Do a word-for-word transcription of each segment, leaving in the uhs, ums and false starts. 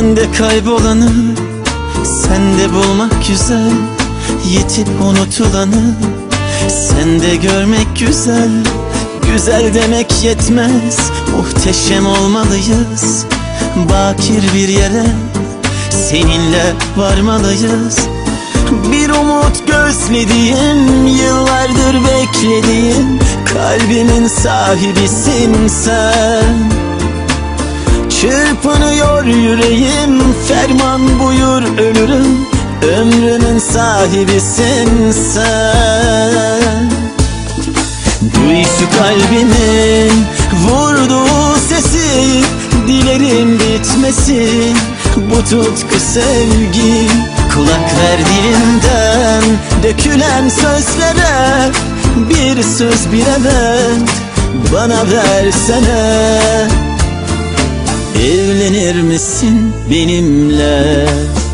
Bende kaybolanı sende bulmak güzel, yetip unutulanı sende görmek güzel. Güzel demek yetmez, muhteşem olmalıyız. Bakir bir yere seninle varmalıyız. Bir umut gözlediğim, yıllardır beklediğim, kalbimin sahibisin sen. Çırpınıyor yüreğim, ferman buyur ölürüm, ömrümün sahibisin sen. Duy şu kalbimin vurduğu sesi, dilerim bitmesin bu tutku sevgi. Kulak ver dilimden dökülen sözlere, bir söz bir evet bana versene. Evlenir misin benimle?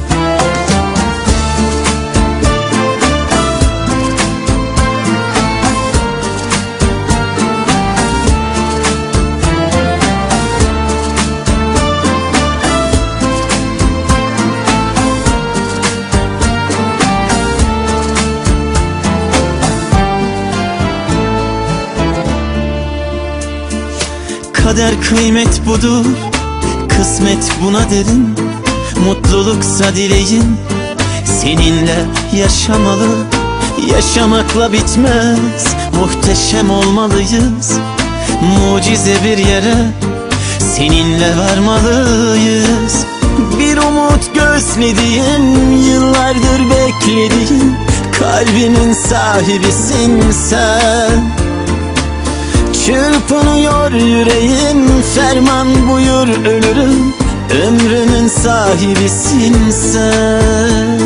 Kader kıymet budur, kısmet buna derim. Mutluluksa dileğim, seninle yaşamalı. Yaşamakla bitmez, muhteşem olmalıyız. Mucize bir yere seninle varmalıyız. Bir umut gözlediğim, yıllardır beklediğim, kalbimin sahibisin sen. Çırpınıyor yüreğim, ferman buyur ölürüm, ömrümün sahibisin sen.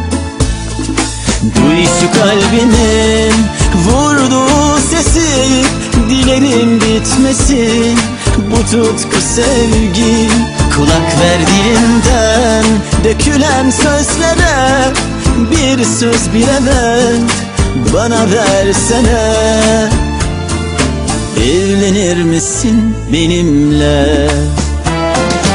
Duy şu kalbimin vurduğu sesi, dilerim bitmesin bu tutku sevgi. Kulak ver dilimden dökülen sözlere, bir söz bir evet bana versene. Evlenir misin benimle?